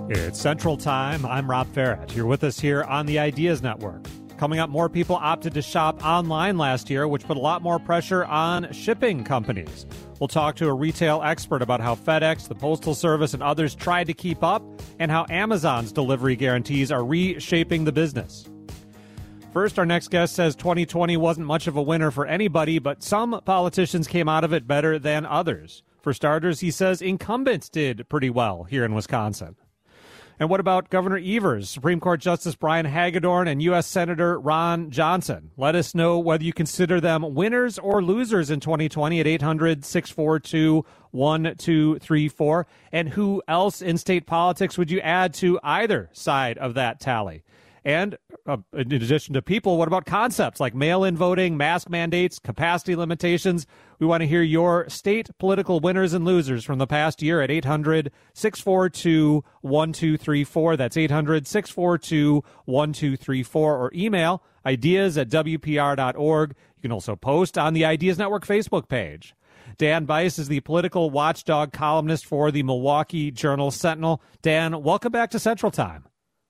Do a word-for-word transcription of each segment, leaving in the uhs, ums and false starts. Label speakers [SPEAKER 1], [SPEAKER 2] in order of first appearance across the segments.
[SPEAKER 1] It's Central Time. I'm Rob Farrett. You're with us here on the Ideas Network. Coming up, more people opted to shop online last year, which put a lot more pressure on shipping companies. We'll talk to a retail expert about how FedEx, the Postal Service, and others tried to keep up, and how Amazon's delivery guarantees are reshaping the business. First, our next guest says twenty twenty wasn't much of a winner for anybody, but some politicians came out of it better than others. For starters, he says incumbents did pretty well here in Wisconsin. And what about Governor Evers, Supreme Court Justice Brian Hagedorn, and U S Senator Ron Johnson? Let us know whether you consider them winners or losers in twenty twenty at eight hundred, six four two, one two three four. And who else in state politics would you add to either side of that tally? And uh, in addition to people, what about concepts like mail-in voting, mask mandates, capacity limitations? We want to hear your state political winners and losers from the past year at eight hundred, six four two, one two three four. That's eight hundred, six four two, one two three four. Or email ideas at w p r dot org. You can also post on the Ideas Network Facebook page. Dan Bice is the political watchdog columnist for the Milwaukee Journal-Sentinel. Dan, welcome back to Central Time.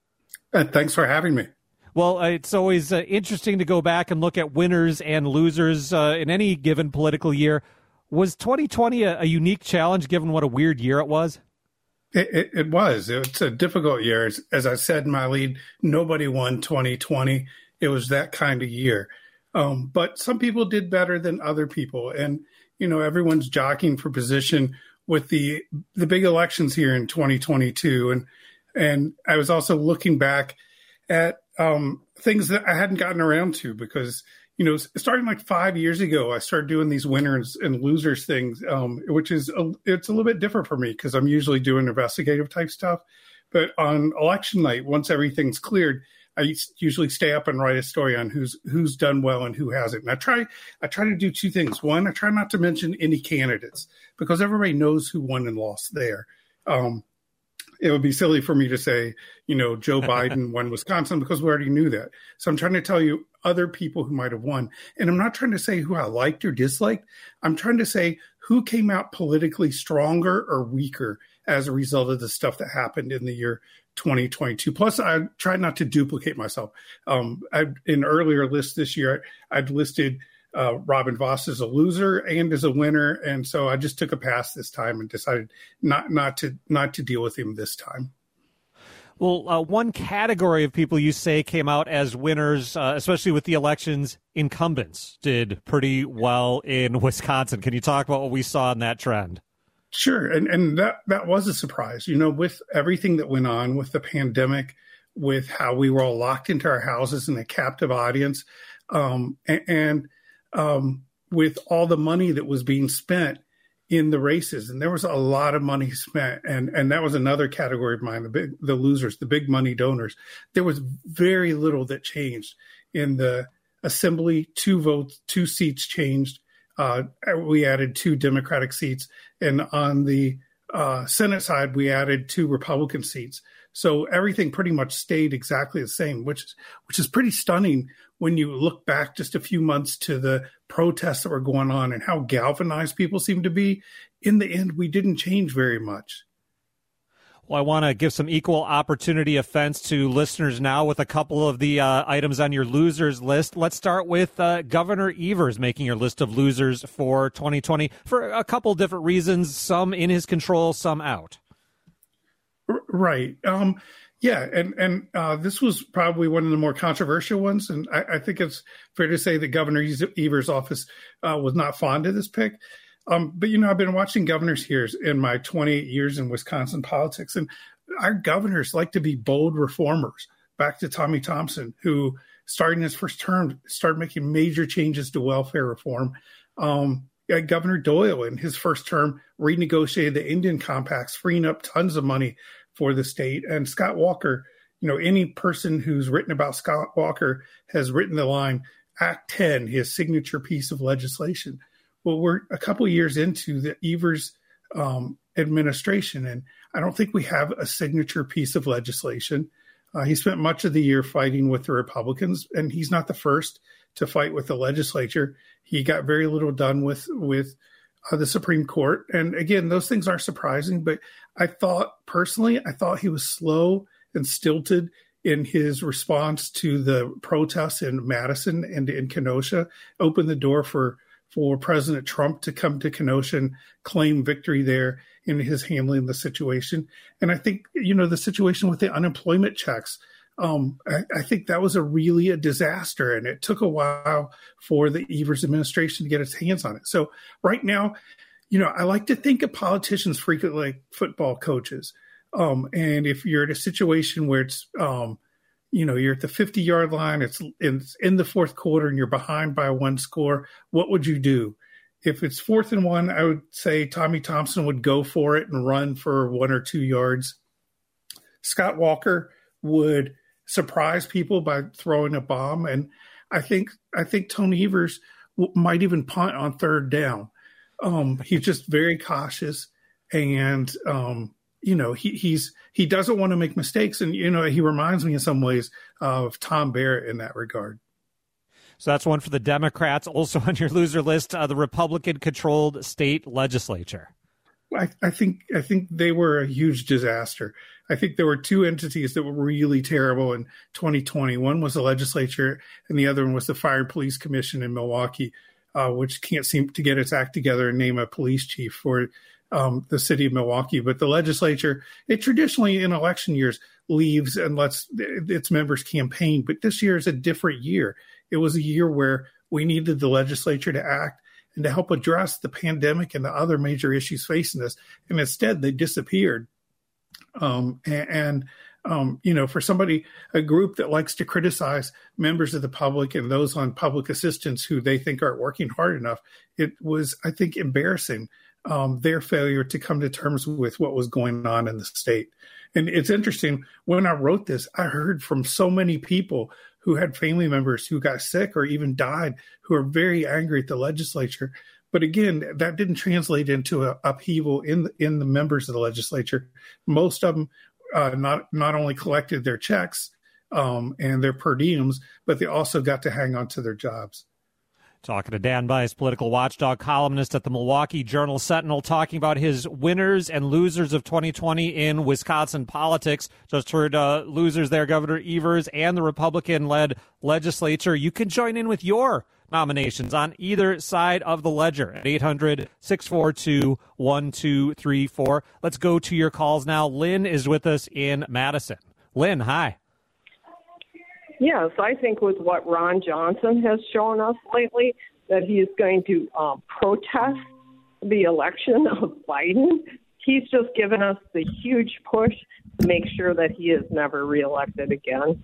[SPEAKER 2] Uh, thanks for having me.
[SPEAKER 1] Well, uh, it's always uh, interesting to go back and look at winners and losers uh, in any given political year. Was twenty twenty a, a unique challenge given what a weird year it was?
[SPEAKER 2] It, it, it was. It's a difficult year. As, as I said in my lead, nobody won twenty twenty. It was that kind of year. Um, but some people did better than other people. And, you know, everyone's jockeying for position with the the big elections here in twenty twenty-two. And And I was also looking back at um, things that I hadn't gotten around to because, you know, starting like five years ago, I started doing these winners and losers things, um, which is a, it's a little bit different for me because I'm usually doing investigative type stuff. But on election night, once everything's cleared, I usually stay up and write a story on who's who's done well and who hasn't. And I try I try to do two things. One, I try not to mention any candidates because everybody knows who won and lost there. Um, It would be silly for me to say, you know, Joe Biden won Wisconsin because we already knew that. So I'm trying to tell you other people who might have won. And I'm not trying to say who I liked or disliked. I'm trying to say who came out politically stronger or weaker as a result of the stuff that happened in the year twenty twenty-two. Plus, I tried not to duplicate myself. Um, I, in earlier lists this year, I'd listed Uh, Robin Vos as a loser and as a winner, and so I just took a pass this time and decided not not to not to deal with him this time.
[SPEAKER 1] Well, uh, one category of people you say came out as winners, uh, especially with the elections, incumbents did pretty well in Wisconsin. Can you talk about what we saw in that trend?
[SPEAKER 2] Sure, and and that that was a surprise. You know, with everything that went on with the pandemic, with how we were all locked into our houses in a captive audience, um, and, and Um, with all the money that was being spent in the races. And there was a lot of money spent. And, and that was another category of mine, the big, the losers, the big money donors. There was very little that changed in the assembly. Two votes, two seats changed. Uh, we added two Democratic seats. And on the uh, Senate side, we added two Republican seats. So everything pretty much stayed exactly the same, which is, which is pretty stunning when you look back just a few months to the protests that were going on and how galvanized people seem to be. In the end, we didn't change very much.
[SPEAKER 1] Well, I want to give some equal opportunity offense to listeners now with a couple of the uh, items on your losers list. Let's start with uh, Governor Evers making your list of losers for twenty twenty for a couple different reasons, some in his control, some out.
[SPEAKER 2] Right. Um, yeah. And, and uh, this was probably one of the more controversial ones. And I, I think it's fair to say that Governor Evers' office uh, was not fond of this pick. Um, but, you know, I've been watching governors here in my twenty-eight years in Wisconsin politics, and our governors like to be bold reformers. Back to Tommy Thompson, who starting his first term started making major changes to welfare reform. Um, yeah, Governor Doyle in his first term renegotiated the Indian compacts, freeing up tons of money for the state. And Scott Walker, you know, any person who's written about Scott Walker has written the line, Act ten, his signature piece of legislation. Well, we're a couple of years into the Evers um, administration, and I don't think we have a signature piece of legislation. Uh, he spent much of the year fighting with the Republicans, and he's not the first to fight with the legislature. He got very little done with with uh, the Supreme Court. And again, those things are surprising, but I thought personally, I thought he was slow and stilted in his response to the protests in Madison and in Kenosha, opened the door for, for President Trump to come to Kenosha and claim victory there in his handling the situation. And I think, you know, the situation with the unemployment checks, um, I, I think that was a really a disaster. And it took a while for the Evers administration to get its hands on it. So right now, you know, I like to think of politicians frequently like football coaches. Um, and if you're in a situation where it's, um, you know, you're at the fifty yard line, it's in, it's in the fourth quarter and you're behind by one score, what would you do? If it's fourth and one, I would say Tommy Thompson would go for it and run for one or two yards. Scott Walker would surprise people by throwing a bomb. And I think, I think Tony Evers w- might even punt on third down. Um, he's just very cautious and, um, you know, he he's he doesn't want to make mistakes. And, you know, he reminds me in some ways of Tom Barrett in that regard.
[SPEAKER 1] So that's one for the Democrats. Also on your loser list, uh, the Republican-controlled state legislature.
[SPEAKER 2] I, I think I think they were a huge disaster. I think there were two entities that were really terrible in twenty twenty. One was the legislature, and the other one was the Fire and Police Commission in Milwaukee, uh, which can't seem to get its act together and name a police chief for Um, the city of Milwaukee. But the legislature, it traditionally in election years leaves and lets its members campaign. But this year is a different year. It was a year where we needed the legislature to act and to help address the pandemic and the other major issues facing us. And instead, they disappeared. Um, and, and um, you know, for somebody, a group that likes to criticize members of the public and those on public assistance who they think aren't working hard enough, it was, I think, embarrassing. Um, their failure to come to terms with what was going on in the state. And it's interesting, when I wrote this, I heard from so many people who had family members who got sick or even died, who are very angry at the legislature. But again, that didn't translate into an upheaval in the, in the members of the legislature. Most of them uh, not, not only collected their checks um, and their per diems, but they also got to hang on to their jobs.
[SPEAKER 1] Talking to Dan Bice, political watchdog columnist at the Milwaukee Journal-Sentinel, talking about his winners and losers of twenty twenty in Wisconsin politics. Just heard uh, losers there, Governor Evers and the Republican-led legislature. You can join in with your nominations on either side of the ledger at eight hundred, six four two, one two three four. Let's go to your calls now. Lynn is with us in Madison. Lynn, hi.
[SPEAKER 3] Yes, I think with what Ron Johnson has shown us lately, that he is going to um, protest the election of Biden. He's just given us the huge push to make sure that he is never reelected again.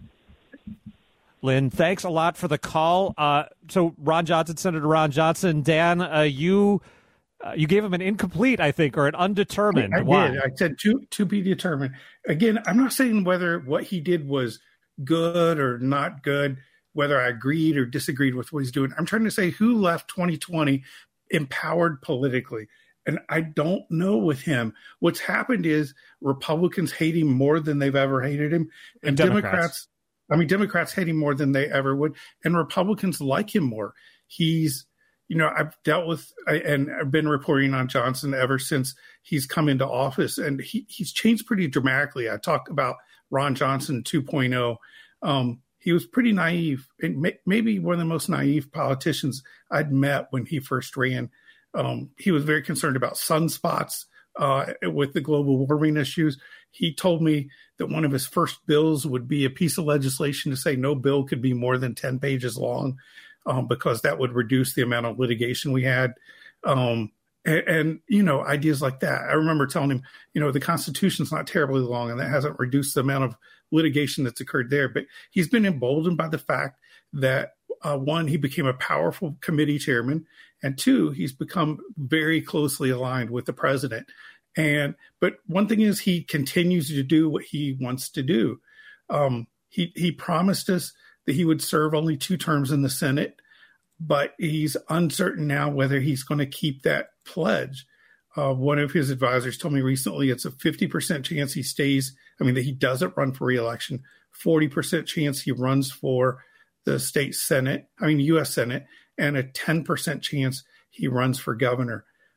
[SPEAKER 1] Lynn, thanks a lot for the call. Uh, so Ron Johnson, Senator Ron Johnson, Dan, uh, you uh, you gave him an incomplete, I think, or an undetermined.
[SPEAKER 2] I, I
[SPEAKER 1] Why?
[SPEAKER 2] did. I said to, to be determined. Again, I'm not saying whether what he did was good or not good, whether I agreed or disagreed with what he's doing. I'm trying to say who left twenty twenty empowered politically. And I don't know with him. What's happened is Republicans hate him more than they've ever hated him. And, and Democrats. Democrats, I mean, Democrats hate him more than they ever would. And Republicans like him more. He's, you know, I've dealt with and I've been reporting on Johnson ever since he's come into office. And he, he's changed pretty dramatically. I talked about Ron Johnson two point oh. Um, he was pretty naive, and may, maybe one of the most naive politicians I'd met when he first ran. Um, he was very concerned about sunspots uh, with the global warming issues. He told me that one of his first bills would be a piece of legislation to say no bill could be more than ten pages long um, because that would reduce the amount of litigation we had. Um, And, and, you know, ideas like that. I remember telling him, you know, the Constitution's not terribly long and that hasn't reduced the amount of litigation that's occurred there. But he's been emboldened by the fact that, uh, one, he became a powerful committee chairman, and two, he's become very closely aligned with the president. And but one thing is he continues to do what he wants to do. Um, he, he promised us that he would serve only two terms in the Senate, but he's uncertain now whether he's going to keep that pledge. Uh, one of his advisors told me recently it's a fifty percent chance he stays, I mean, that he doesn't run for re-election, forty percent chance he runs for the state Senate, I mean, U S Senate, and a ten percent chance he runs for governor.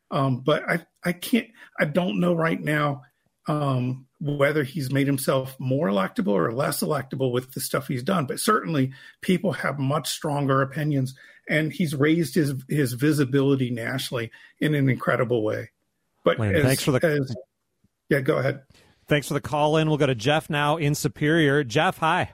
[SPEAKER 2] Um, but I, I can't, I don't know right now um, whether he's made himself more electable or less electable with the stuff he's done. But certainly people have much stronger opinions, and he's raised his, his visibility nationally in an incredible way. But
[SPEAKER 1] Lynn,
[SPEAKER 2] as,
[SPEAKER 1] thanks for the
[SPEAKER 2] as, yeah, go ahead.
[SPEAKER 1] Thanks for the call in. We'll go to Jeff now in Superior. Jeff, hi.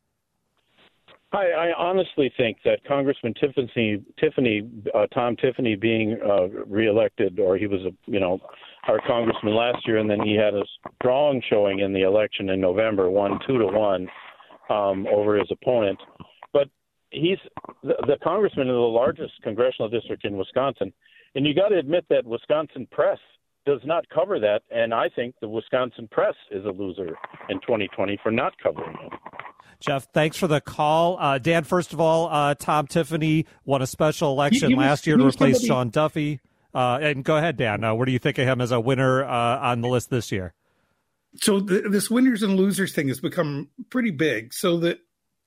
[SPEAKER 4] I, I honestly think that Congressman Tiffany, Tiffany, uh, Tom Tiffany, being uh, reelected, or he was a, you know, our congressman last year, and then he had a strong showing in the election in November, won two to one um, over his opponent. But he's the, the congressman in the largest congressional district in Wisconsin, and you got to admit that Wisconsin press does not cover that, and I think the Wisconsin press is a loser in twenty twenty for not covering it.
[SPEAKER 1] Jeff, thanks for the call. Uh, Dan, first of all, uh, Tom Tiffany won a special election
[SPEAKER 2] he, he
[SPEAKER 1] last
[SPEAKER 2] was,
[SPEAKER 1] year to replace
[SPEAKER 2] somebody...
[SPEAKER 1] Sean Duffy. Uh, and go ahead, Dan. Uh, where do you think of him as a winner uh, on the list this year?
[SPEAKER 2] So the, this winners and losers thing has become pretty big. So that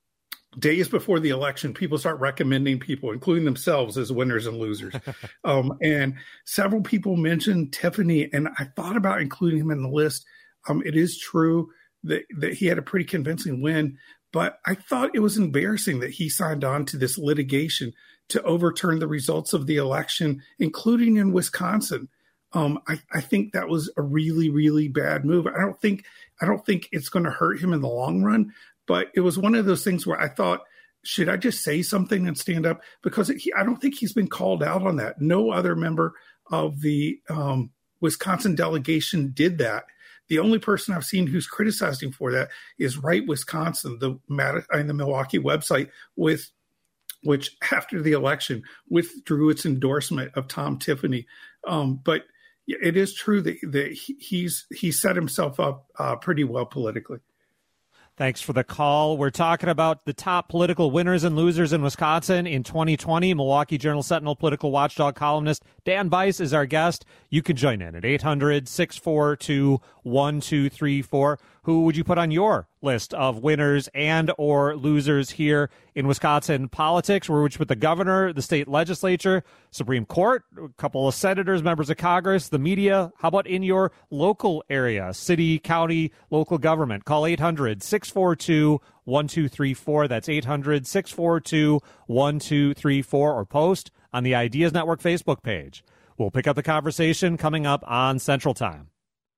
[SPEAKER 2] days before the election, people start recommending people, including themselves, as winners and losers. um, and several people mentioned Tiffany, and I thought about including him in the list. Um, it is true that, that he had a pretty convincing win, but I thought it was embarrassing that he signed on to this litigation to overturn the results of the election, including in Wisconsin. Um, I, I think that was a really, really bad move. I don't think I don't think it's going to hurt him in the long run, but it was one of those things where I thought, should I just say something and stand up? Because he, I don't think he's been called out on that. No other member of the um, Wisconsin delegation did that. The only person I've seen who's criticized him for that is Right Wisconsin, the in the Milwaukee website, with which after the election withdrew its endorsement of Tom Tiffany. Um, but it is true that, that he's he set himself up uh, pretty well politically.
[SPEAKER 1] Thanks for the call. We're talking about the top political winners and losers in Wisconsin in twenty twenty. Milwaukee Journal-Sentinel political watchdog columnist Dan Bice is our guest. You can join in at eight hundred, six four two, one two three four. Who would you put on your list of winners and or losers here in Wisconsin politics? Where would you put the governor, the state legislature, Supreme Court, a couple of senators, members of Congress, the media? How about in your local area, city, county, local government? Call eight hundred, six four two, one two three four. That's eight hundred, six four two, one two three four, or post on the Ideas Network Facebook page. We'll pick up the conversation coming up on Central Time.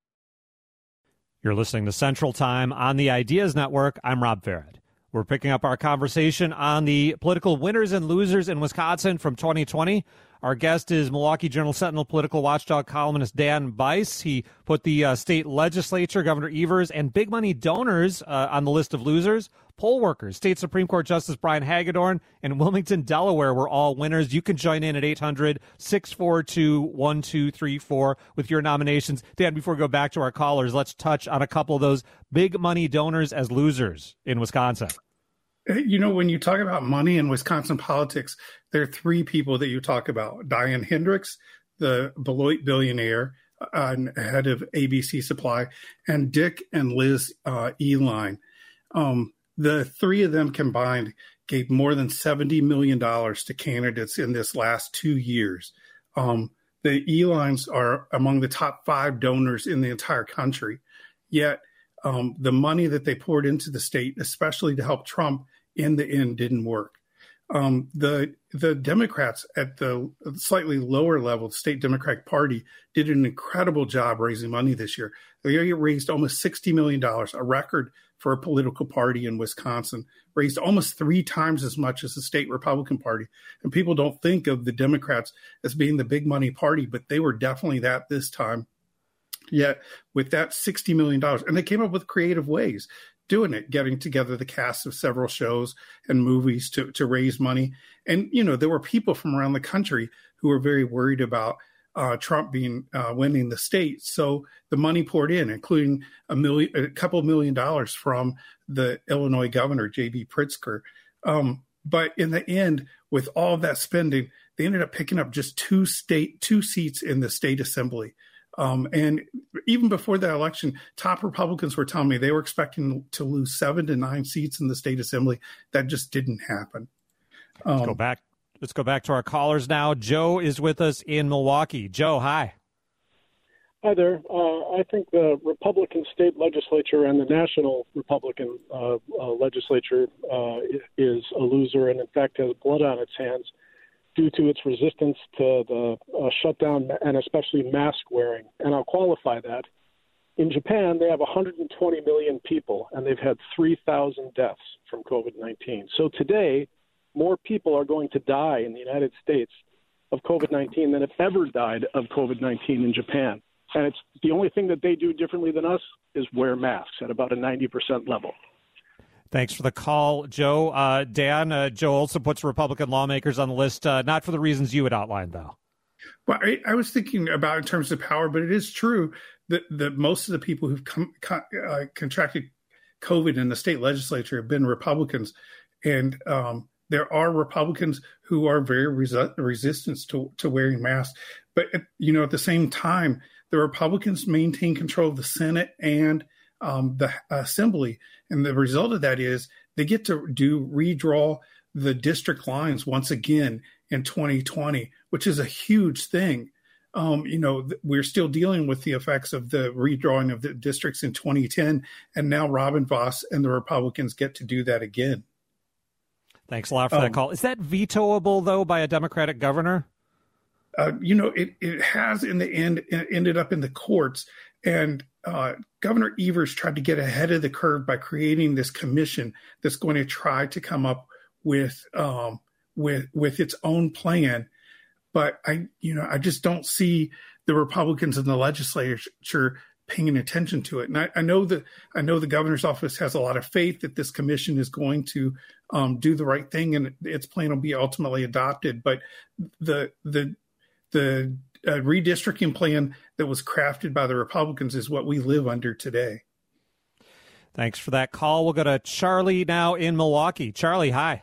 [SPEAKER 1] You're listening to Central Time on the Ideas Network. I'm Rob Farrett. We're picking up our conversation on the political winners and losers in Wisconsin from twenty twenty. Our guest is Milwaukee Journal-Sentinel political watchdog columnist Dan Bice. He put the uh, state legislature, Governor Evers, and big money donors uh, on the list of losers. Poll workers, State Supreme Court Justice Brian Hagedorn, and Wilmington, Delaware were all winners. You can join in at eight hundred, six four two, one two three four with your nominations. Dan, before we go back to our callers, let's touch on a couple of those big money donors as losers in Wisconsin.
[SPEAKER 2] You know, when you talk about money in Wisconsin politics, there are three people that you talk about. Diane Hendricks, the Beloit billionaire, uh, head of A B C Supply, and Dick and Liz uh, Uihlein. Um, the three of them combined gave more than seventy million dollars to candidates in this last two years. Um, the Uihleins are among the top five donors in the entire country. Yet um, the money that they poured into the state, especially to help Trump, in the end didn't work. Um, the the Democrats at the slightly lower level, the state Democratic Party, did an incredible job raising money this year. They raised almost sixty million dollars, a record for a political party in Wisconsin, raised almost three times as much as the state Republican Party. And people don't think of the Democrats as being the big money party, but they were definitely that this time. Yet with that sixty million dollars, and they came up with creative ways doing it, getting together the cast of several shows and movies to, to raise money. And, you know, there were people from around the country who were very worried about uh, Trump being uh, winning the state. So the money poured in, including a million, a couple million dollars from the Illinois governor, J B Pritzker. Um, but in the end, with all of that spending, they ended up picking up just two state, two seats in the state assembly. Um, and even before that election, top Republicans were telling me they were expecting to lose seven to nine seats in the state assembly. That just didn't happen. Um,
[SPEAKER 1] Let's go back. Let's go back to our callers now. Joe is with us in Milwaukee. Joe, hi.
[SPEAKER 5] Hi there. Uh, I think the Republican state legislature and the national Republican uh, uh, legislature uh, is a loser and, in fact, has blood on its hands due to its resistance to the uh, shutdown and especially mask wearing. And I'll qualify that. In Japan, they have one hundred twenty million people, and they've had three thousand deaths from COVID nineteen. So today, more people are going to die in the United States of COVID nineteen than have ever died of COVID nineteen in Japan. And it's the only thing that they do differently than us is wear masks at about a ninety percent level.
[SPEAKER 1] Thanks for the call, Joe. Uh, Dan, uh, Joe also puts Republican lawmakers on the list, uh, not for the reasons you had outlined, though.
[SPEAKER 2] Well, I, I was thinking about in terms of power, but it is true that, that most of the people who've come, uh, contracted COVID in the state legislature have been Republicans. And um, there are Republicans who are very resi- resistant to, to wearing masks. But, you know, at the same time, the Republicans maintain control of the Senate and um, the Assembly. And the result of that is they get to do redraw the district lines once again in twenty twenty, which is a huge thing. Um, you know, we're still dealing with the effects of the redrawing of the districts in twenty ten. And now Robin Vos and the Republicans get to do that again.
[SPEAKER 1] Thanks a lot for
[SPEAKER 2] um,
[SPEAKER 1] that call. Is that vetoable, though, by a Democratic governor?
[SPEAKER 2] Uh, you know, it, it has in the end ended up in the courts. And uh, Governor Evers tried to get ahead of the curve by creating this commission that's going to try to come up with um, with with its own plan. But I, you know, I just don't see the Republicans in the legislature paying attention to it. And I, I know that I know the governor's office has a lot of faith that this commission is going to um, do the right thing and its plan will be ultimately adopted. But the the the uh, redistricting plan that was crafted by the Republicans is what we live under today.
[SPEAKER 1] Thanks for that call. We'll go to Charlie now in Milwaukee. Charlie, hi.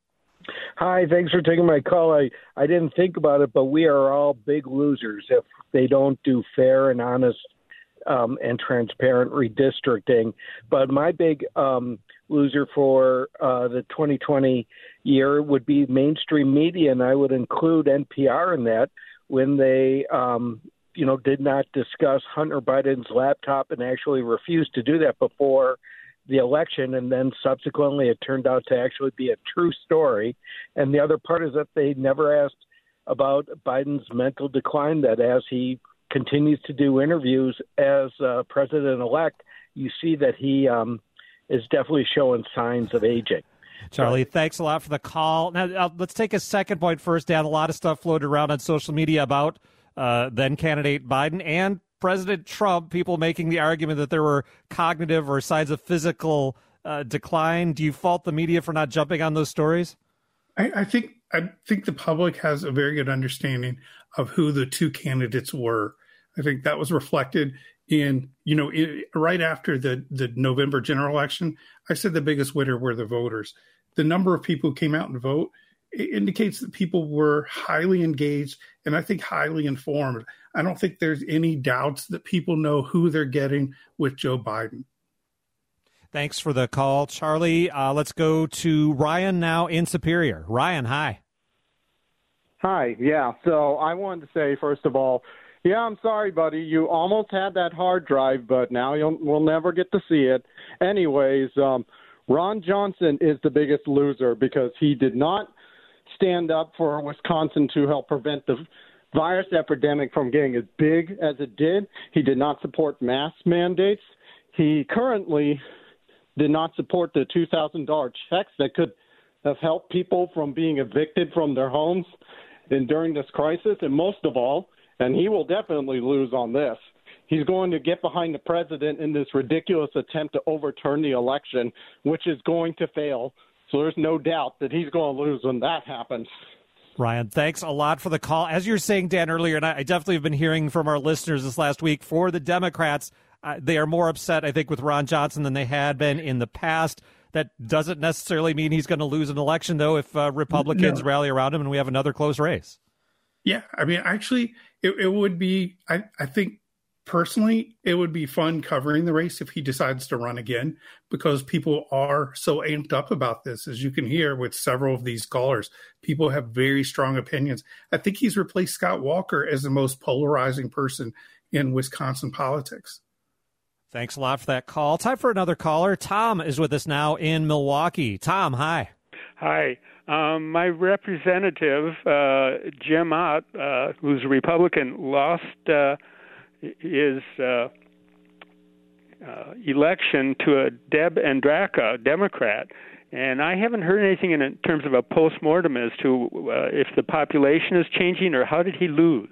[SPEAKER 6] Hi, thanks for taking my call. I, I didn't think about it, but we are all big losers if they don't do fair and honest um, and transparent redistricting. But my big um, loser for uh, the twenty twenty year would be mainstream media, and I would include N P R in that when they, um, you know, did not discuss Hunter Biden's laptop and actually refused to do that before the election, and then subsequently it turned out to actually be a true story. And the other part is that they never asked about Biden's mental decline, that as he continues to do interviews as uh, president-elect, you see that he um, is definitely showing signs of aging.
[SPEAKER 1] Charlie, thanks a lot for the call. Now, uh, let's take a second point first, Dan. A lot of stuff floated around on social media about uh, then-candidate Biden and President Trump, people making the argument that there were cognitive or signs of physical uh, decline. Do you fault the media for not jumping on those stories?
[SPEAKER 2] I, I think I think the public has a very good understanding of who the two candidates were. I think that was reflected in, you know, in, right after the, the November general election, I said the biggest winner were the voters. The number of people who came out and vote it indicates that people were highly engaged and I think highly informed. I don't think there's any doubts that people know who they're getting with Joe Biden.
[SPEAKER 1] Thanks for the call, Charlie. Uh, let's go to Ryan now in Superior. Ryan, hi.
[SPEAKER 7] Hi. Yeah. So I wanted to say, first of all, yeah, I'm sorry, buddy. You almost had that hard drive, but now you'll, we'll never get to see it. Anyways, um, Ron Johnson is the biggest loser because he did not stand up for Wisconsin to help prevent the virus epidemic from getting as big as it did. He did not support mask mandates. He currently did not support the two thousand dollars checks that could have helped people from being evicted from their homes and during this crisis. And most of all, and he will definitely lose on this, he's going to get behind the president in this ridiculous attempt to overturn the election, which is going to fail. So there's no doubt that he's going to lose when that happens.
[SPEAKER 1] Ryan, thanks a lot for the call. As you're saying, Dan, earlier, and I definitely have been hearing from our listeners this last week, for the Democrats, uh, they are more upset, I think, with Ron Johnson than they had been in the past. That doesn't necessarily mean he's going to lose an election, though, if uh, Republicans no. rally around him and we have another close race.
[SPEAKER 2] Yeah, I mean, actually, it, it would be, I, I think personally, it would be fun covering the race if he decides to run again, because people are so amped up about this. As you can hear with several of these callers, people have very strong opinions. I think he's replaced Scott Walker as the most polarizing person in Wisconsin politics.
[SPEAKER 1] Thanks a lot for that call. Time for another caller. Tom is with us now in Milwaukee. Tom, hi.
[SPEAKER 8] Hi. Um, my representative, uh, Jim Ott, uh, who's a Republican, lost uh, his uh, uh, election to a Deb Andraka, a Democrat. And I haven't heard anything in terms of a postmortem as to uh, if the population is changing or how did he lose.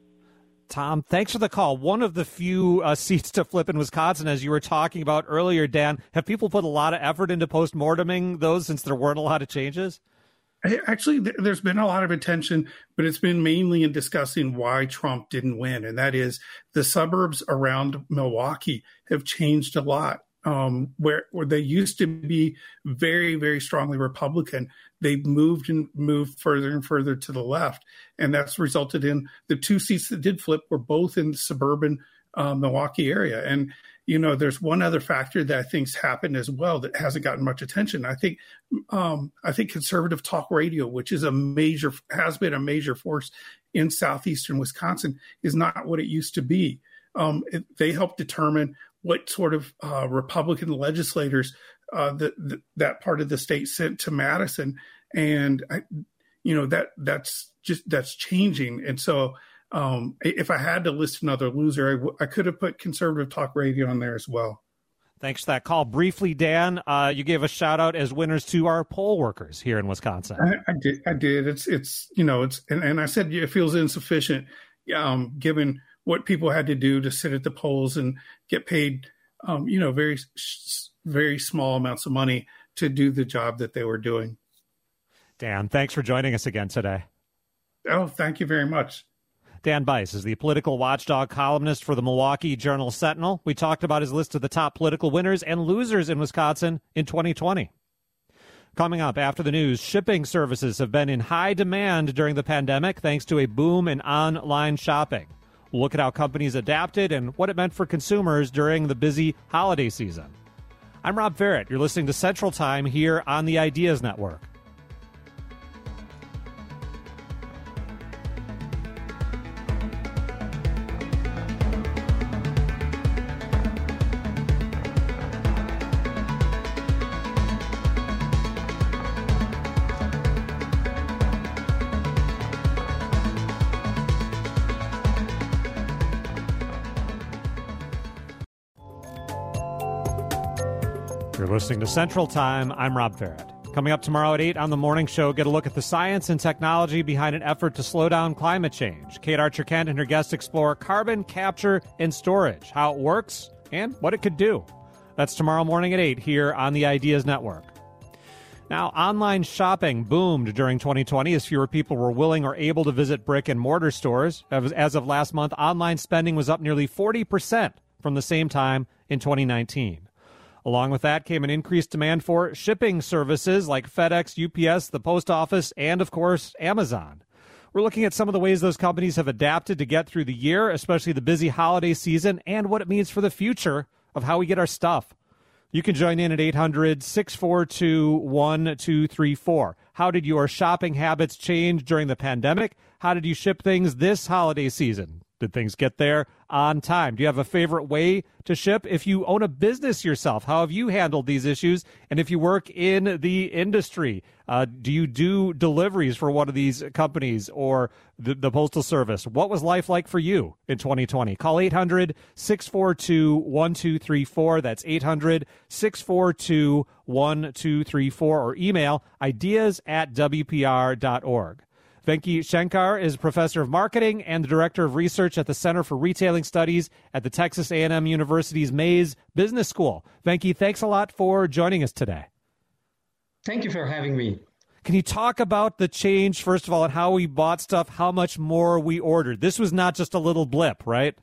[SPEAKER 1] Tom, thanks for the call. One of the few uh, seats to flip in Wisconsin, as you were talking about earlier, Dan. Have people put a lot of effort into postmorteming those since there weren't a lot of changes?
[SPEAKER 2] Actually, there's been a lot of attention, but it's been mainly in discussing why Trump didn't win. And that is the suburbs around Milwaukee have changed a lot. Um, where, where they used to be very, very strongly Republican, they've moved and moved further and further to the left. And that's resulted in the two seats that did flip were both in the suburban uh, Milwaukee area. And, you know, there's one other factor that I think's happened as well that hasn't gotten much attention. I think, um, I think conservative talk radio, which is a major, has been a major force in southeastern Wisconsin, is not what it used to be. Um, it, they help determine what sort of uh, Republican legislators uh, the, the, that part of the state sent to Madison. And, I, you know, that that's just that's changing. And so um, if I had to list another loser, I, w- I could have put conservative talk radio on there as well.
[SPEAKER 1] Thanks for that call. Briefly, Dan, uh, you gave a shout out as winners to our poll workers here in Wisconsin.
[SPEAKER 2] I, I did. I did. It's, it's you know, it's and, and I said it feels insufficient um, given what people had to do to sit at the polls and get paid, um, you know, very, very small amounts of money to do the job that they were doing.
[SPEAKER 1] Dan, thanks for joining us again today.
[SPEAKER 2] Oh, thank you very much.
[SPEAKER 1] Dan Bice is the political watchdog columnist for the Milwaukee Journal-Sentinel. We talked about his list of the top political winners and losers in Wisconsin in twenty twenty. Coming up after the news, shipping services have been in high demand during the pandemic thanks to a boom in online shopping. We'll look at how companies adapted and what it meant for consumers during the busy holiday season. I'm Rob Ferrett. You're listening to Central Time here on the Ideas Network. You're listening to Central Time. I'm Rob Ferrett. Coming up tomorrow at eight on the morning show, get a look at the science and technology behind an effort to slow down climate change. Kate Archer-Kent and her guests explore carbon capture and storage, how it works, and what it could do. That's tomorrow morning at eight here on the Ideas Network. Now, online shopping boomed during twenty twenty as fewer people were willing or able to visit brick and mortar stores. As of last month, online spending was up nearly forty percent from the same time in twenty nineteen. Along with that came an increased demand for shipping services like FedEx, U P S, the post office, and, of course, Amazon. We're looking at some of the ways those companies have adapted to get through the year, especially the busy holiday season, and what it means for the future of how we get our stuff. You can join in at eight hundred, six four two, one two three four. How did your shopping habits change during the pandemic? How did you ship things this holiday season? Did things get there on time? Do you have a favorite way to ship? If you own a business yourself, how have you handled these issues? And if you work in the industry, uh, do you do deliveries for one of these companies or the, the Postal Service? What was life like for you in twenty twenty? Call eight hundred, six four two, one two three four. That's eight hundred, six four two, one two three four, or email ideas at w p r dot org. Venki Shankar is professor of marketing and the director of research at the Center for Retailing Studies at the Texas A and M University's Mays Business School. Venki, thanks a lot for joining us today.
[SPEAKER 9] Thank you for having me.
[SPEAKER 1] Can you talk about the change, first of all, and how we bought stuff, how much more we ordered? This was not just a little blip, right?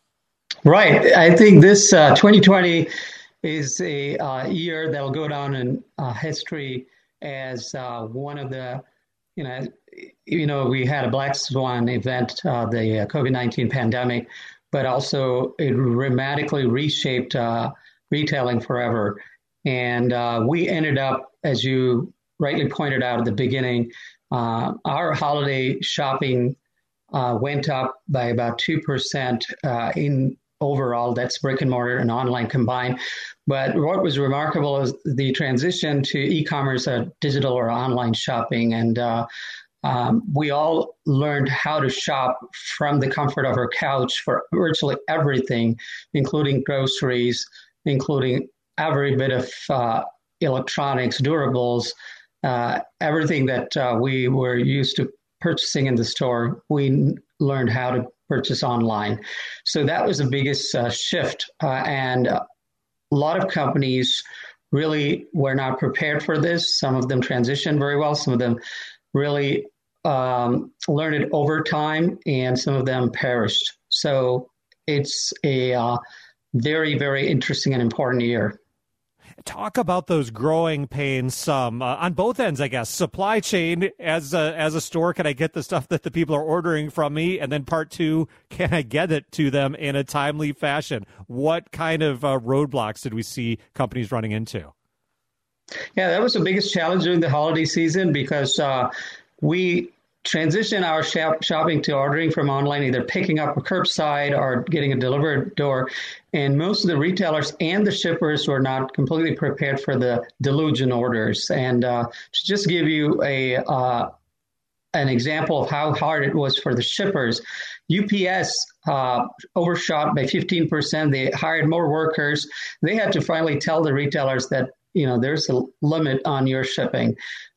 [SPEAKER 9] Right. I think this uh, twenty twenty is a uh, year that will go down in uh, history as uh, one of the, you know, you know, we had a black swan event, uh, the uh, COVID nineteen pandemic, but also it dramatically reshaped uh, retailing forever. And uh, we ended up, as you rightly pointed out at the beginning, uh, our holiday shopping uh, went up by about two percent uh, in overall. That's brick and mortar and online combined. But what was remarkable is the transition to e-commerce, uh, digital or online shopping. And uh, um, we all learned how to shop from the comfort of our couch for virtually everything, including groceries, including every bit of uh, electronics, durables, uh, everything that uh, we were used to purchasing in the store, we learned how to purchase online. So that was the biggest uh, shift. Uh, and a lot of companies really were not prepared for this. Some of them transitioned very well. Some of them really um, learned it over time, and some of them perished. So it's a uh, very, very interesting and important year.
[SPEAKER 1] Talk about those growing pains some uh, on both ends, I guess. Supply chain, as a, as a store, can I get the stuff that the people are ordering from me? And then part two, can I get it to them in a timely fashion? What kind of uh, roadblocks did we see companies running into?
[SPEAKER 9] Yeah, that was the biggest challenge during the holiday season because uh, we transition our shop, shopping to ordering from online, either picking up a curbside or getting a delivered door. And most of the retailers and the shippers were not completely prepared for the deluge in orders. And uh, to just give you a uh, an example of how hard it was for the shippers, U P S uh, overshot by fifteen percent. They hired more workers. They had to finally tell the retailers that, you know, there's a limit on your shipping.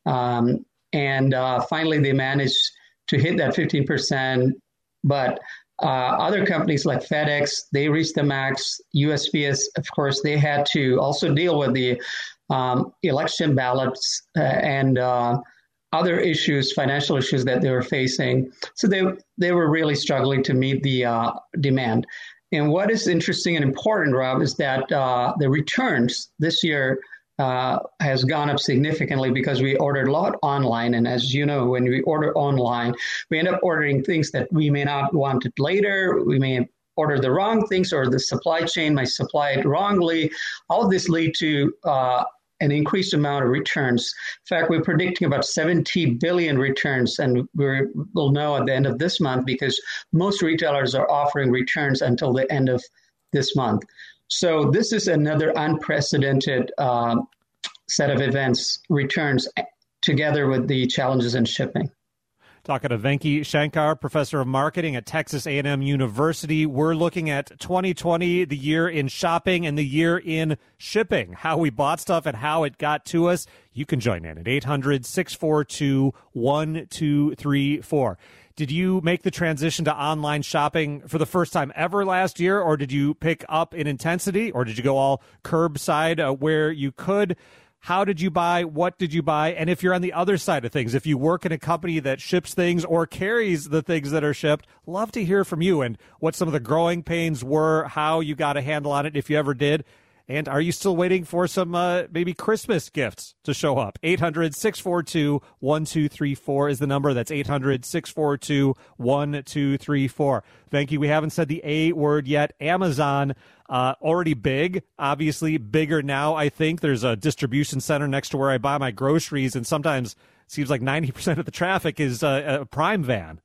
[SPEAKER 9] Um, And uh, finally, they managed to hit that fifteen percent. But uh, other companies like FedEx, they reached the max. U S P S, of course, they had to also deal with the um, election ballots uh, and uh, other issues, financial issues that they were facing. So they they were really struggling to meet the uh, demand. And what is interesting and important, Rob, is that uh, the returns this year Uh, has gone up significantly because we ordered a lot online. And as you know, when we order online, we end up ordering things that we may not want it later. We may order the wrong things, or the supply chain might supply it wrongly. All of this lead to uh, an increased amount of returns. In fact, we're predicting about seventy billion returns, and we will know at the end of this month because most retailers are offering returns until the end of this month. So this is another unprecedented uh, set of events, returns, together with the challenges in shipping.
[SPEAKER 1] Talking to Venki Shankar, professor of marketing at Texas A and M University. We're looking at twenty twenty, the year in shopping and the year in shipping, how we bought stuff and how it got to us. You can join in at eight hundred, six four two, one two three four. Did you make the transition to online shopping for the first time ever last year, or did you pick up in intensity, or did you go all curbside uh, where you could? How did you buy? What did you buy? And if you're on the other side of things, if you work in a company that ships things or carries the things that are shipped, love to hear from you and what some of the growing pains were, how you got a handle on it, if you ever did. And are you still waiting for some uh, maybe Christmas gifts to show up? eight hundred, six four two, one two three four is the number. That's eight hundred, six four two, one two three four. Thank you. We haven't said the A word yet. Amazon, uh, already big, obviously bigger now. I think there's a distribution center next to where I buy my groceries, and sometimes it seems like ninety percent of the traffic is uh, a Prime van.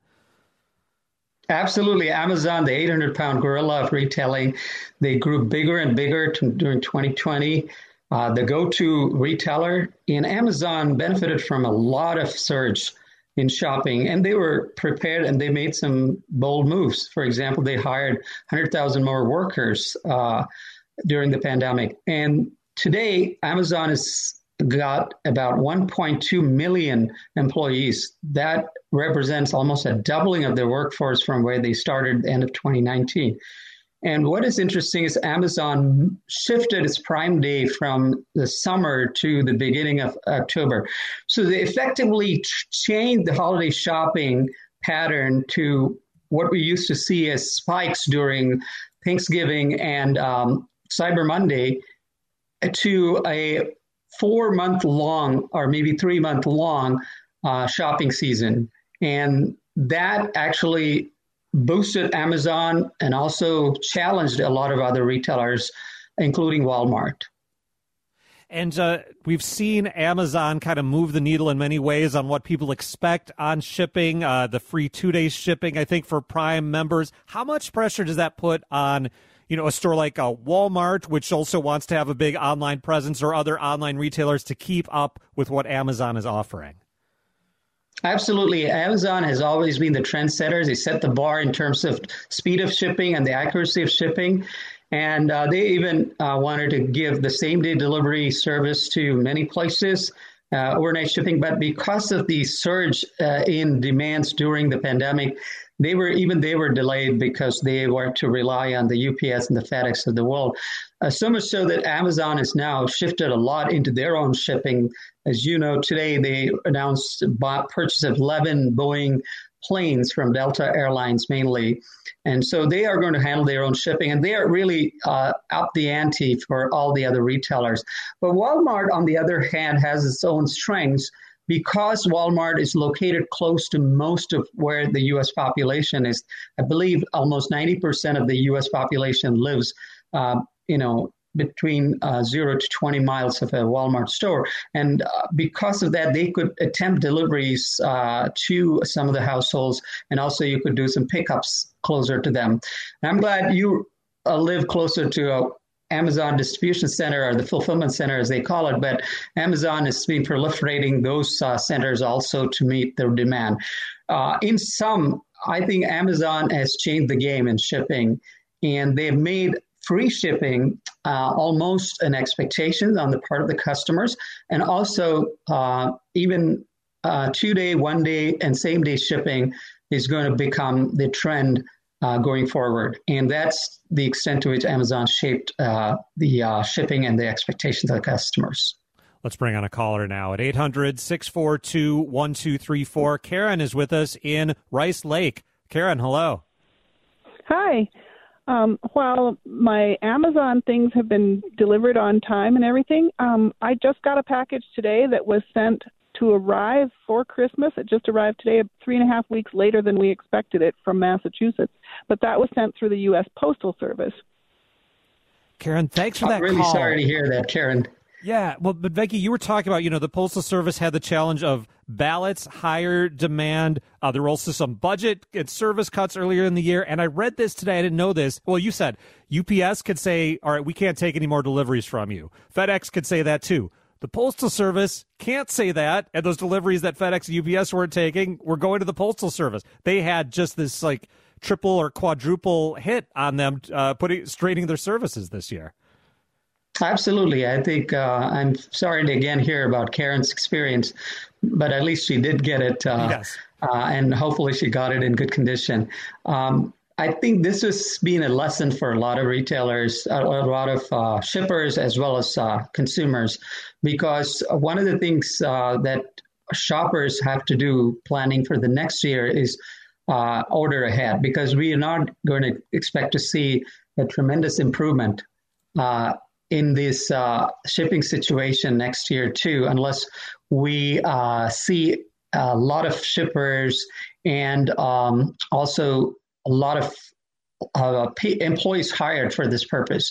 [SPEAKER 9] Absolutely. Amazon, the eight hundred pound gorilla of retailing, they grew bigger and bigger to, during twenty twenty. Uh, the go-to retailer, and Amazon benefited from a lot of surge in shopping, and they were prepared and they made some bold moves. For example, they hired one hundred thousand more workers uh, during the pandemic. And today, Amazon has got about one point two million employees. That represents almost a doubling of their workforce from where they started at the end of twenty nineteen. And what is interesting is Amazon shifted its Prime Day from the summer to the beginning of October. So they effectively changed the holiday shopping pattern to what we used to see as spikes during Thanksgiving and um, Cyber Monday to a four-month-long or maybe three-month-long uh, shopping season. And that actually boosted Amazon and also challenged a lot of other retailers, including Walmart.
[SPEAKER 1] And uh, we've seen Amazon kind of move the needle in many ways on what people expect on shipping, uh, the free two-day shipping, I think, for Prime members. How much pressure does that put on, you know, a store like uh, Walmart, which also wants to have a big online presence, or other online retailers to keep up with what Amazon is offering?
[SPEAKER 9] Absolutely. Amazon has always been the trendsetters. They set the bar in terms of speed of shipping and the accuracy of shipping. And uh, they even uh, wanted to give the same-day delivery service to many places, uh, overnight shipping. But because of the surge uh, in demands during the pandemic, they were even they were delayed because they were to rely on the U P S and the FedEx of the world. Uh, so much so that Amazon has now shifted a lot into their own shipping. As you know, today they announced bought purchase of eleven Boeing planes from Delta Airlines mainly. And so they are going to handle their own shipping, and they are really uh, up the ante for all the other retailers. But Walmart, on the other hand, has its own strengths because Walmart is located close to most of where the U S population is. I believe almost ninety percent of the U S population lives, uh, you know, between uh, zero to twenty miles of a Walmart store. And uh, because of that, they could attempt deliveries uh, to some of the households, and also you could do some pickups closer to them. And I'm glad you uh, live closer to a Amazon distribution center, or the fulfillment center as they call it, but Amazon has been proliferating those uh, centers also to meet their demand. Uh, in sum, I think Amazon has changed the game in shipping, and they've made free shipping uh, almost an expectation on the part of the customers, and also uh, even uh, two-day, one-day, and same-day shipping is going to become the trend uh, going forward. And that's the extent to which Amazon shaped uh, the uh, shipping and the expectations of the customers.
[SPEAKER 1] Let's bring on a caller now at eight hundred, six four two, one two three four. Karen is with us in Rice Lake. Karen, hello.
[SPEAKER 10] Hi. Um, while my Amazon things have been delivered on time and everything, um, I just got a package today that was sent to arrive for Christmas. It just arrived today, three and a half weeks later than we expected it, from Massachusetts. But that was sent through the U S Postal Service.
[SPEAKER 1] Karen, thanks for that
[SPEAKER 9] I'm really
[SPEAKER 1] call.
[SPEAKER 9] sorry to hear that, Karen.
[SPEAKER 1] Yeah, well, but Becky, you were talking about, you know, the Postal Service had the challenge of ballots, higher demand. Uh, there were also some budget and service cuts earlier in the year. And I read this today. I didn't know this. Well, you said U P S could say, all right, we can't take any more deliveries from you. FedEx could say that too. The Postal Service can't say that. And those deliveries that FedEx and U P S weren't taking were going to the Postal Service. They had just this like triple or quadruple hit on them, uh, putting straining their services this year.
[SPEAKER 9] Absolutely. I think uh, I'm sorry to again hear about Karen's experience, but at least she did get it. Uh,
[SPEAKER 1] yes.
[SPEAKER 9] uh, and hopefully she got it in good condition. Um, I think this has been a lesson for a lot of retailers, a, a lot of uh, shippers, as well as uh, consumers, because one of the things uh, that shoppers have to do planning for the next year is uh, order ahead, because we are not going to expect to see a tremendous improvement uh, in this uh, shipping situation next year too, unless we uh, see a lot of shippers and um, also a lot of uh, pay- employees hired for this purpose.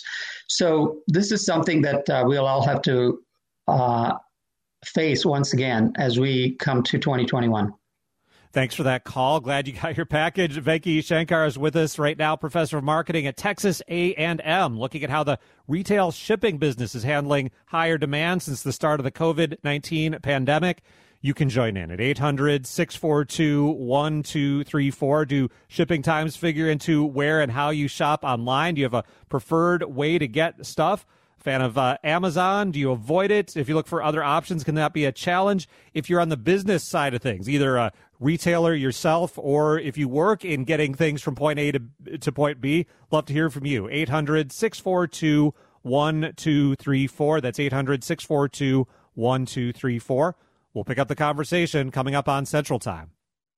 [SPEAKER 9] So this is something that uh, we'll all have to uh, face once again as we come to twenty twenty-one.
[SPEAKER 1] Thanks for that call. Glad you got your package. Venki Shankar is with us right now, professor of marketing at Texas A and M, looking at how the retail shipping business is handling higher demand since the start of the COVID nineteen pandemic. You can join in at eight hundred, six four two, one two three four. Do shipping times figure into where and how you shop online? Do you have a preferred way to get stuff? Fan of uh, Amazon? Do you avoid it? If you look for other options, can that be a challenge? If you're on the business side of things, either a retailer yourself or if you work in getting things from point A to, to point B, love to hear from you. eight hundred, six four two, one two three four. That's eight hundred, six four two, one two three four. We'll pick up the conversation coming up on Central Time.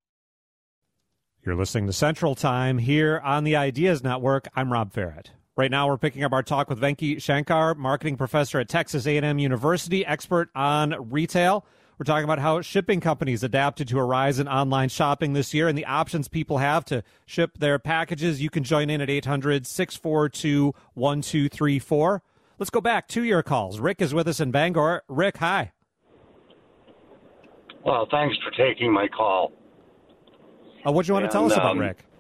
[SPEAKER 1] You're listening to Central Time here on the Ideas Network. I'm Rob Farrett. Right now, we're picking up our talk with Venki Shankar, marketing professor at Texas A and M University, expert on retail. We're talking about how shipping companies adapted to a rise in online shopping this year and the options people have to ship their packages. You can join in at eight hundred, six four two, one two three four. Let's go back to your calls. Rick is with us in Bangor. Rick, hi.
[SPEAKER 11] Well, thanks for taking my call.
[SPEAKER 1] Uh, what do you want
[SPEAKER 11] and,
[SPEAKER 1] to tell us about,
[SPEAKER 11] um,
[SPEAKER 1] Rick?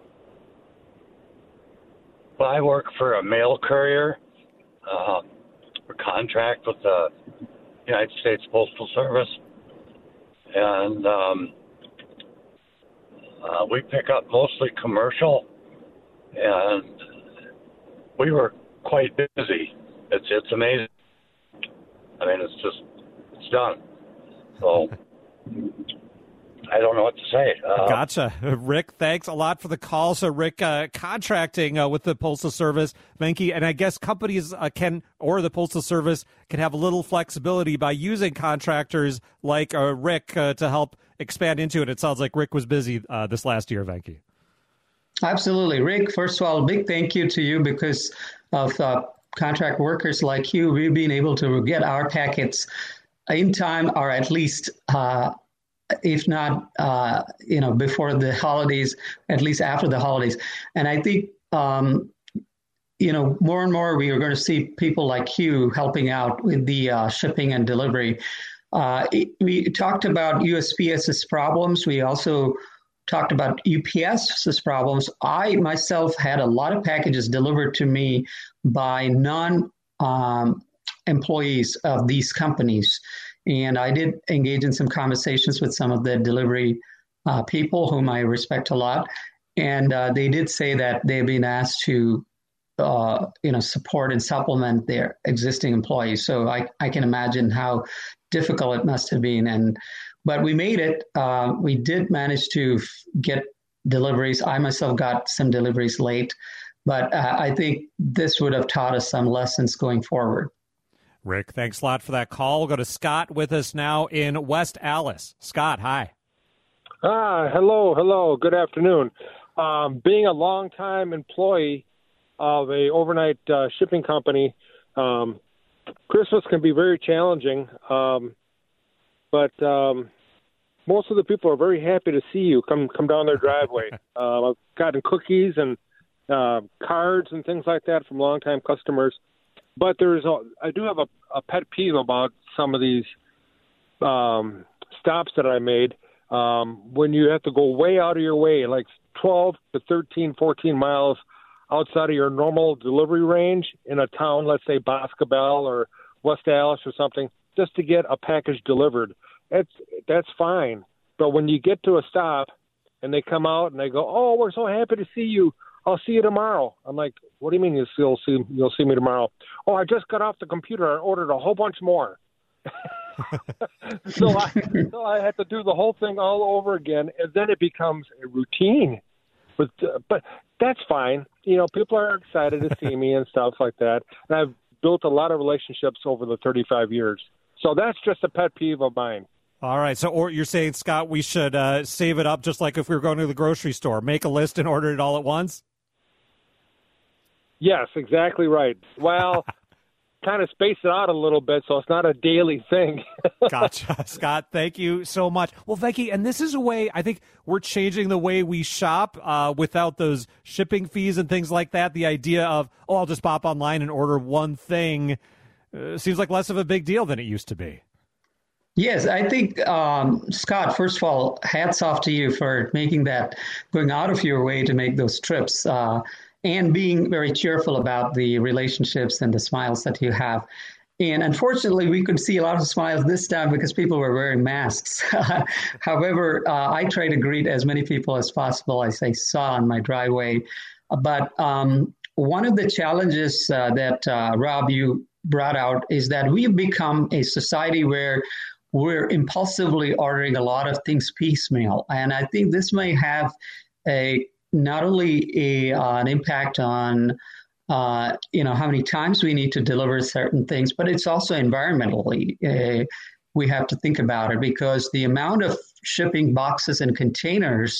[SPEAKER 11] Well, I work for a mail courier. Uh, we contract with the United States Postal Service. And um, uh, we pick up mostly commercial. And we were quite busy. It's it's amazing. I mean, it's just, it's done. So I don't know what to say. Uh,
[SPEAKER 1] Gotcha. Rick, thanks a lot for the call. So, Rick, uh, contracting uh, with the Postal Service, Venky, and I guess companies uh, can, or the Postal Service can have a little flexibility by using contractors like uh, Rick uh, to help expand into it. It sounds like Rick was busy uh, this last year, Venky.
[SPEAKER 9] Absolutely. Rick, first of all, big thank you to you because of uh, contract workers like you. We've been able to get our packets in time, or at least, uh, if not, uh, you know, before the holidays, at least after the holidays. And I think, um, you know, more and more we are going to see people like you helping out with the uh, shipping and delivery. Uh, it, we talked about U S P S's problems. We also talked about U P S's problems. I myself had a lot of packages delivered to me by non um, employees of these companies. And I did engage in some conversations with some of the delivery uh, people whom I respect a lot. And uh, they did say that they've been asked to, uh, you know, support and supplement their existing employees. So I, I can imagine how difficult it must have been. And but we made it. Uh, we did manage to f- get deliveries. I myself got some deliveries late, but uh, I think this would have taught us some lessons going forward.
[SPEAKER 1] Rick, thanks a lot for that call. We'll go to Scott with us now in West Allis. Scott, hi.
[SPEAKER 12] Ah, hello, hello. Good afternoon. Um, being a longtime employee of a overnight uh, shipping company, um, Christmas can be very challenging, um, but um, most of the people are very happy to see you come come down their driveway. uh, I've gotten cookies and uh, cards and things like that from longtime customers. But there's a, I do have a, a pet peeve about some of these um, stops that I made um, when you have to go way out of your way, like twelve to thirteen, fourteen miles outside of your normal delivery range in a town, let's say Boscobel or West Allis or something, just to get a package delivered. That's, that's fine. But when you get to a stop and they come out and they go, oh, we're so happy to see you. I'll see you tomorrow. I'm like, what do you mean you'll see, you'll see me tomorrow? Oh, I just got off the computer and ordered a whole bunch more. so, I, so I had to do the whole thing all over again, and then it becomes a routine. But, uh, but that's fine. You know, people are excited to see me and stuff like that. And I've built a lot of relationships over the thirty-five years. So that's just a pet peeve of mine.
[SPEAKER 1] All right. So or you're saying, Scott, we should uh, save it up just like if we were going to the grocery store, make a list and order it all at once?
[SPEAKER 12] Yes, exactly right. Well, kind of space it out a little bit so it's not a daily thing.
[SPEAKER 1] Gotcha. Scott, thank you so much. Well, Venky, and this is a way, I think we're changing the way we shop uh, without those shipping fees and things like that. The idea of, oh, I'll just pop online and order one thing uh, seems like less of a big deal than it used to be.
[SPEAKER 9] Yes, I think, um, Scott, first of all, hats off to you for making that, going out of your way to make those trips. Uh, and being very cheerful about the relationships and the smiles that you have. And unfortunately, we could see a lot of smiles this time because people were wearing masks. However, uh, I try to greet as many people as possible as I saw on my driveway. But um, one of the challenges uh, that, uh, Rob, you brought out is that we've become a society where we're impulsively ordering a lot of things piecemeal. And I think this may have a not only a, uh, an impact on, uh, you know, how many times we need to deliver certain things, but it's also environmentally, uh, we have to think about it because the amount of shipping boxes and containers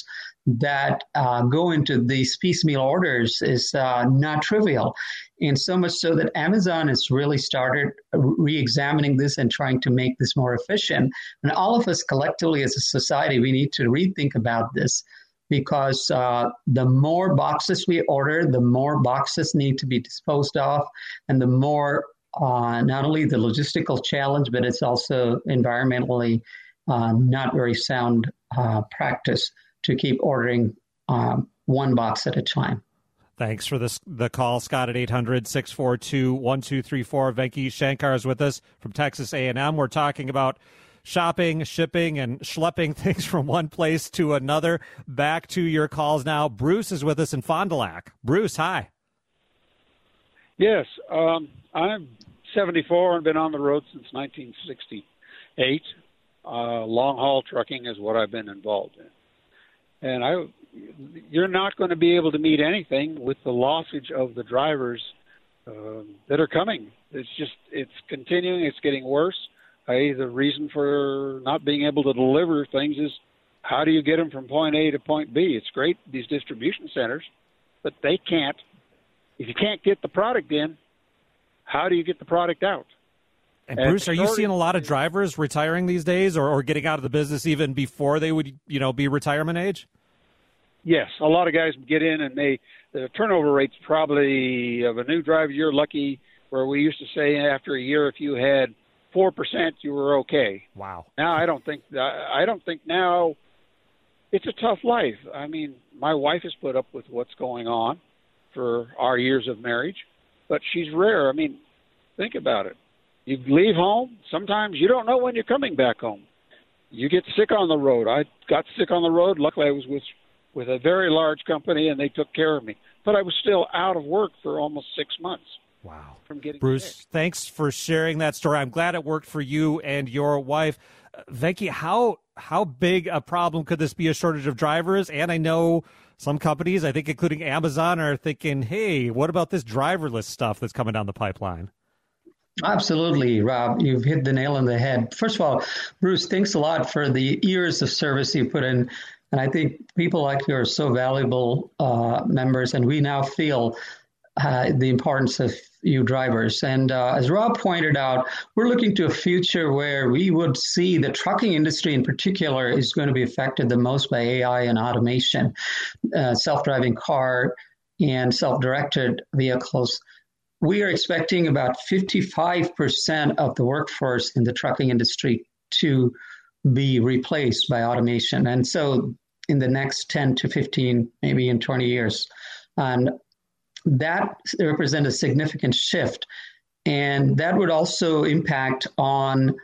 [SPEAKER 9] that uh, go into these piecemeal orders is uh, not trivial. And so much so that Amazon has really started re-examining this and trying to make this more efficient. And all of us collectively as a society, we need to rethink about this, because uh, the more boxes we order, the more boxes need to be disposed of, and the more uh, not only the logistical challenge, but it's also environmentally uh, not very sound uh, practice to keep ordering um, one box at a time.
[SPEAKER 1] Thanks for this, the call, Scott, at eight hundred, six four two, one two three four. Venki Shankar is with us from Texas A and M. We're talking about shopping, shipping, and schlepping things from one place to another. Back to your calls now. Bruce is with us in Fond du Lac. Bruce, hi.
[SPEAKER 13] Yes, um, I'm seventy-four and been on the road since nineteen sixty-eight. Uh, long-haul trucking is what I've been involved in. And I, you're not going to be able to meet anything with the lossage of the drivers uh, that are coming. It's just, it's continuing. It's getting worse. I, the reason for not being able to deliver things is how do you get them from point A to point B? It's great, these distribution centers, but they can't. If you can't get the product in, how do you get the product out?
[SPEAKER 1] And Bruce, are you seeing a lot of drivers retiring these days, or, or getting out of the business even before they would, you know, be retirement age?
[SPEAKER 13] Yes, a lot of guys get in, and they the turnover rate's probably of a new driver. You're lucky. Where we used to say after a year, if you had four percent, you were okay.
[SPEAKER 1] Wow.
[SPEAKER 13] Now I don't think I don't think now. It's a tough life. I mean, my wife has put up with what's going on for our years of marriage, but she's rare. I mean, think about it. You leave home. Sometimes you don't know when you're coming back home. You get sick on the road. I got sick on the road. Luckily, I was with, with a very large company, and they took care of me. But I was still out of work for almost six months.
[SPEAKER 1] Wow.
[SPEAKER 13] From getting
[SPEAKER 1] Bruce,
[SPEAKER 13] sick.
[SPEAKER 1] Thanks for sharing that story. I'm glad it worked for you and your wife. Uh, Venki, how how big a problem could this be, a shortage of drivers? And I know some companies, I think including Amazon, are thinking, hey, what about this driverless stuff that's coming down the pipeline?
[SPEAKER 9] Absolutely, Rob. You've hit the nail on the head. First of all, Bruce, thanks a lot for the years of service you put in. And I think people like you are so valuable uh, members, and we now feel uh, the importance of you drivers. And uh, as Rob pointed out, we're looking to a future where we would see the trucking industry in particular is going to be affected the most by A I and automation, uh, self-driving car and self-directed vehicles. We are expecting about fifty-five percent of the workforce in the trucking industry to be replaced by automation. And so in the next ten to fifteen, maybe in twenty years. And that represents a significant shift. And that would also impact on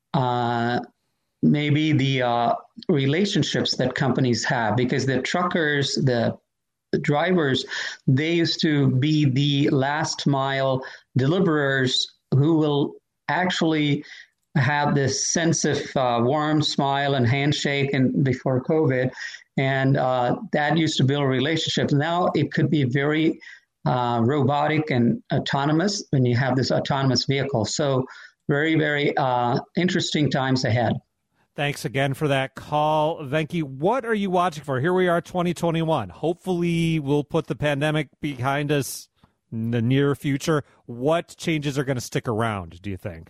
[SPEAKER 9] uh, maybe the uh, relationships that companies have, because the truckers, the The drivers, they used to be the last mile deliverers who will actually have this sense of uh, warm smile and handshake and before COVID. And uh, that used to build relationships. Now it could be very uh, robotic and autonomous when you have this autonomous vehicle. So very, very uh, interesting times ahead.
[SPEAKER 1] Thanks again for that call. Venki, what are you watching for? Here we are, twenty twenty-one. Hopefully we'll put the pandemic behind us in the near future. What changes are going to stick around, do you think?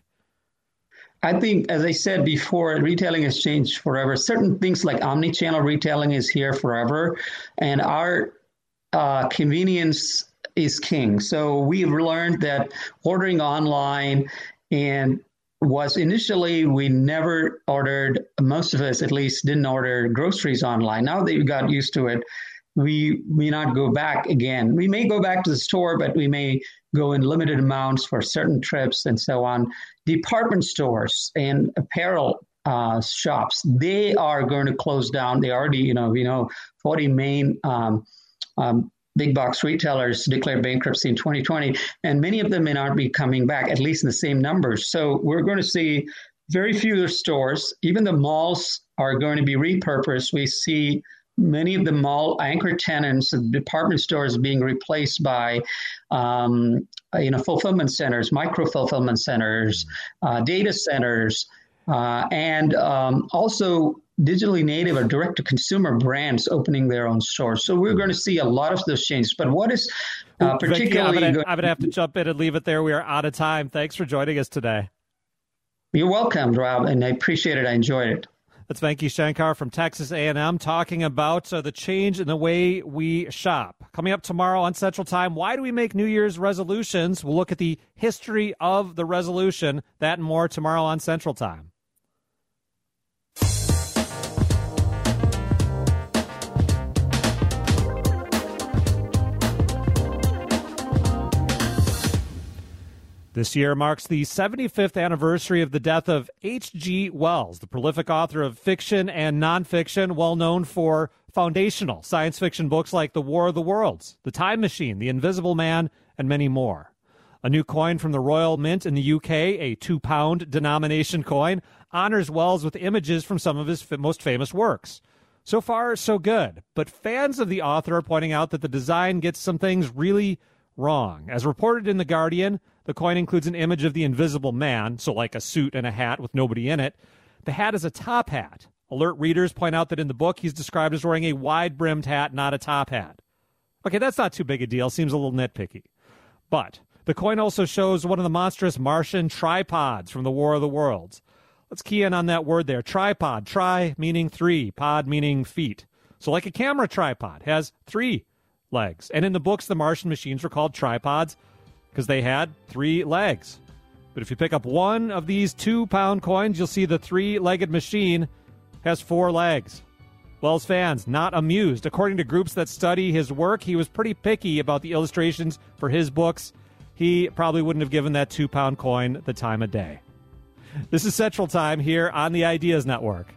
[SPEAKER 9] I think, as I said before, retailing has changed forever. Certain things like omni-channel retailing is here forever, and our uh, convenience is king. So we've learned that ordering online and was initially we never ordered, most of us at least didn't order groceries online. Now that we got used to it, we may not go back again. We may go back to the store, but we may go in limited amounts for certain trips and so on. Department stores and apparel uh, shops, they are going to close down. They already, you know, we know forty main um, um, big box retailers declared bankruptcy in twenty twenty, and many of them may not be coming back, at least in the same numbers. So we're going to see very few stores. Even the malls are going to be repurposed. We see many of the mall anchor tenants of department stores being replaced by, um, you know, fulfillment centers, micro fulfillment centers, uh, data centers, uh, and um, also digitally native or direct-to-consumer brands opening their own stores. So we're going to see a lot of those changes. But what is uh, particularly...
[SPEAKER 1] I'm going to have to jump in and leave it there. We are out of time. Thanks for joining us today.
[SPEAKER 9] You're welcome, Rob, and I appreciate it. I enjoyed it.
[SPEAKER 1] That's Venki Shankar from Texas A and M talking about uh, the change in the way we shop. Coming up tomorrow on Central Time, why do we make New Year's resolutions? We'll look at the history of the resolution. That and more tomorrow on Central Time. This year marks the seventy-fifth anniversary of the death of H G Wells, the prolific author of fiction and nonfiction, well known for foundational science fiction books like The War of the Worlds, The Time Machine, The Invisible Man, and many more. A new coin from the Royal Mint in the U K, a two-pound denomination coin, honors Wells with images from some of his f- most famous works. So far, so good, but fans of the author are pointing out that the design gets some things really wrong. As reported in The Guardian, the coin includes an image of the Invisible Man, so like a suit and a hat with nobody in it. The hat is a top hat. Alert readers point out that in the book, he's described as wearing a wide-brimmed hat, not a top hat. Okay, that's not too big a deal. Seems a little nitpicky. But the coin also shows one of the monstrous Martian tripods from the War of the Worlds. Let's key in on that word there. Tripod. Tri meaning three, pod meaning feet. So like a camera tripod, has three legs. And in the books, the Martian machines were called tripods because they had three legs. But if you pick up one of these two-pound coins, you'll see the three-legged machine has four legs. Wells fans not amused. According to groups that study his work, he was pretty picky about the illustrations for his books. He probably wouldn't have given that two-pound coin the time of day. This is Central Time here on the Ideas Network.